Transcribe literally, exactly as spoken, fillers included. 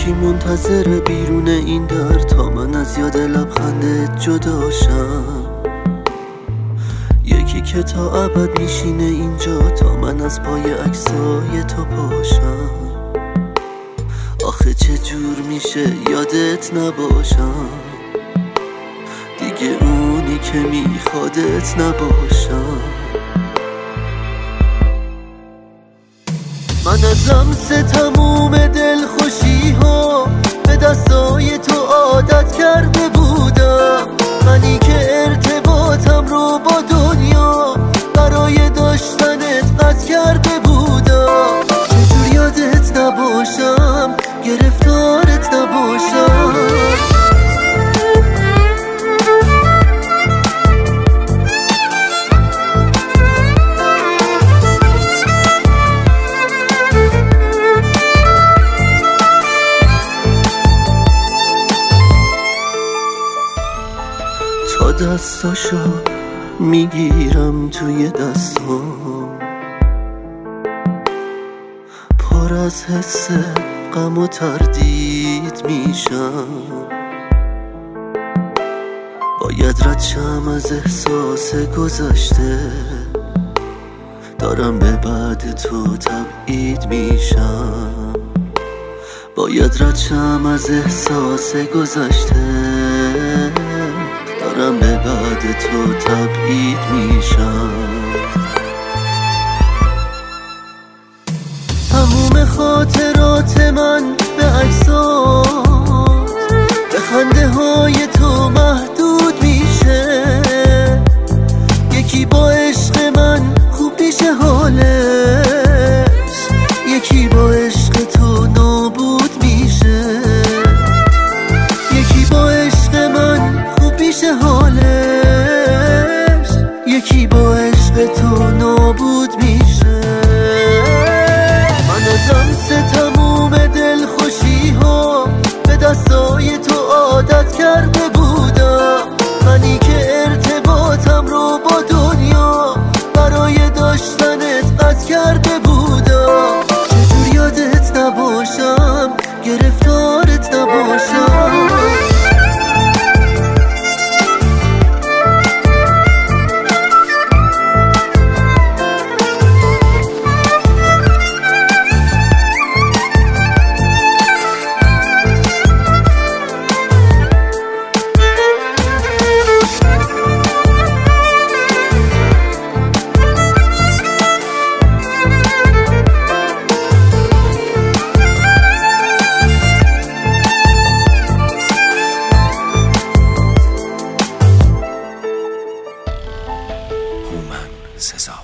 یکی منتظر بیرون این در تا من از یاد لبخندت جداشم، یکی که تا ابد میشینه اینجا تا من از پای عکسای تو پاشم. آخه چه جور میشه یادت نباشم، دیگه اونی که میخوادت نباشم. من از لمس تموم دل خوشی ها به دستای تو عادت کرده بودم، منی که ارتباطم رو با دنیا برای داشتنت قطع کرده بودم. چجور یادت نباشم، گرفتارت نباشم. تا دستاشو میگیرم توی دستام، پر از حس غم و تردید میشم. باید رد شم از احساس گذشته، دارم به بعد تو تبعید میشم. باید رد شم از احساس گذشته، دارم به بعد تو تبعید میشم. تموم خاطرات من به عکسات، به خنده های تو محدود میشه. یکی با عشق من خوب میشه حالش، یکی با عشق تو نابود میشه. یکی با عشق من خوب میشه حالش، یکی با عشق تو نابود میشه. من از لمس تموم دل خوشی ها به دستای تو عادت کرده بودم، منی که ارتباطم رو با دنیا برای داشتنت قطع کرده بودم. چجور یادت نباشم، گرفتارت نباشم. سزا